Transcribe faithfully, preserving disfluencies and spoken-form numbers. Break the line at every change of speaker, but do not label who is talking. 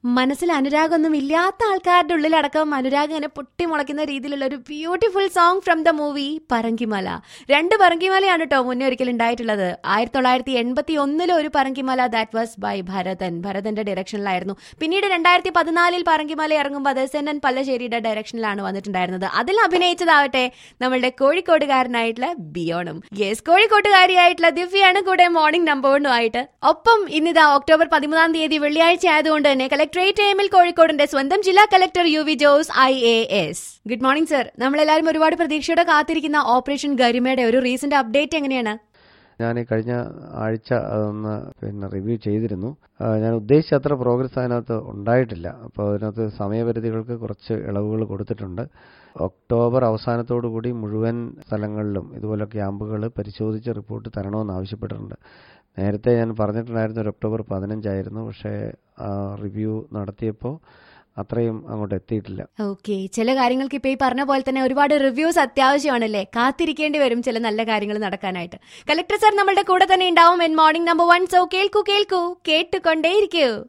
മനസ്സിൽ അനുരാഗമൊന്നും ഇല്ലാത്ത ആൾക്കാരുടെ ഉള്ളിലടക്കം അനുരാഗം ഇങ്ങനെ പൊട്ടിമുളയ്ക്കുന്ന രീതിയിലുള്ള ഒരു beautiful song from the movie Parankimala. രണ്ട് പറങ്കിമലയാണ് കേട്ടോ മുന്നേ ഒരിക്കൽ ഉണ്ടായിട്ടുള്ളത്. ആയിരത്തി തൊള്ളായിരത്തി എൺപത്തി ഒന്നിലെ ഒരു Parankimala, that was by Bharathan ഭരതന്റെ ഡയറക്ഷനിലായിരുന്നു. പിന്നീട് രണ്ടായിരത്തി പതിനാലിൽ പറങ്കിമല ഇറങ്ങുമ്പോൾ അത് സെന്നൻ പല്ലശ്ശേരിയുടെ ഡയറക്ഷനിലാണ് വന്നിട്ടുണ്ടായിരുന്നത്. അതിൽ അഭിനയിച്ചതാവട്ടെ നമ്മളുടെ കോഴിക്കോടുകാരനായിട്ടുള്ള ബിയോണും. യെസ്, കോഴിക്കോട്ടുകാരിയായിട്ടുള്ള ദിവ്യയാണ് കൂടെ മോർണിംഗ് നമ്പർ വണ്ണുമായിട്ട്. ഒപ്പം ഇന്നിതാ ഒക്ടോബർ പതിമൂന്നാം തീയതി വെള്ളിയാഴ്ച ആയതുകൊണ്ട് തന്നെ കളക്ടറേറ്റ് എമ്മിൽ കോഴിക്കോടിന്റെ സ്വന്തം ജില്ലാ collector U V Jose I A S. Good morning sir. നമ്മളെല്ലാവരും ഒരുപാട് പ്രതീക്ഷയോടെ കാത്തിരിക്കുന്ന ഓപ്പറേഷൻ ഗരിമയുടെ ഒരു റീസെന്റ് അപ്ഡേറ്റ് എങ്ങനെയാണ്?
ഞാൻ ഈ കഴിഞ്ഞ ആഴ്ച അതൊന്ന് പിന്നെ റിവ്യൂ ചെയ്തിരുന്നു. ഞാൻ ഉദ്ദേശിച്ച അത്ര പ്രോഗ്രസ് അതിനകത്ത് ഉണ്ടായിട്ടില്ല. അപ്പോൾ അതിനകത്ത് സമയപരിധികൾക്ക് കുറച്ച് ഇളവുകൾ കൊടുത്തിട്ടുണ്ട്. ഒക്ടോബർ അവസാനത്തോടു കൂടി മുഴുവൻ സ്ഥലങ്ങളിലും ഇതുപോലെ ക്യാമ്പുകൾ പരിശോധിച്ച് റിപ്പോർട്ട് തരണമെന്ന് ആവശ്യപ്പെട്ടിട്ടുണ്ട്. നേരത്തെ ഞാൻ പറഞ്ഞിട്ടുണ്ടായിരുന്നു ഒരു ഒക്ടോബർ പതിനഞ്ചായിരുന്നു. പക്ഷേ റിവ്യൂ നടത്തിയപ്പോൾ അത്രയും അങ്ങോട്ട് എത്തിയിട്ടില്ല.
ഓക്കെ, ചില കാര്യങ്ങൾക്ക് ഇപ്പൊ ഈ പറഞ്ഞ പോലെ തന്നെ ഒരുപാട് റിവ്യൂസ് അത്യാവശ്യമാണല്ലേ. കാത്തിരിക്കേണ്ടി വരും ചില നല്ല കാര്യങ്ങൾ നടക്കാനായിട്ട്. കളക്ടർ സാർ നമ്മളുടെ കൂടെ തന്നെ ഉണ്ടാവും in morning number one. So കേൾക്കൂ കേൾക്കൂ കേട്ടുകൊണ്ടേയിരിക്കൂ.